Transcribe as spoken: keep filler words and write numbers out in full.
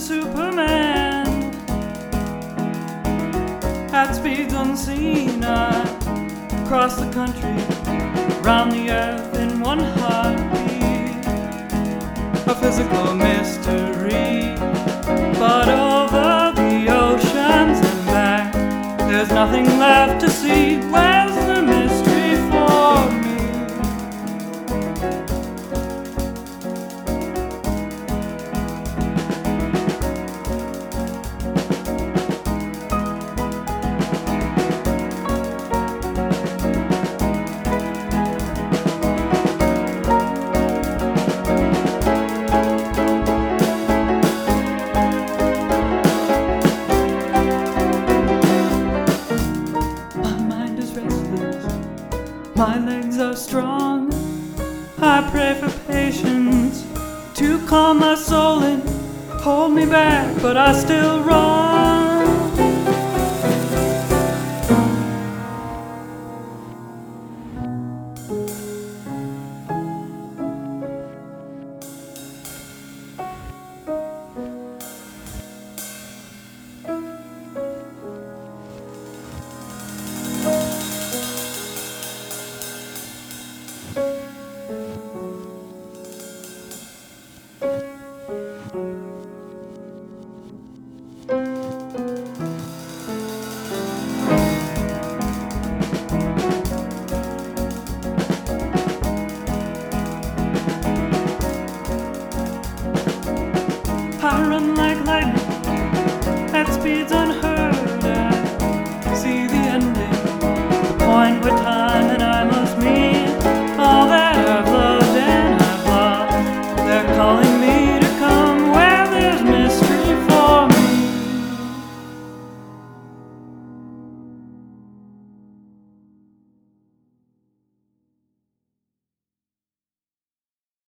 Superman at speeds unseen. I cross the country, round the earth in one heartbeat. A physical mystery, but over the oceans and back, there's nothing left to see. Where's the mystery for me? My legs are strong. I pray for patience to calm my soul and hold me back, but I still run.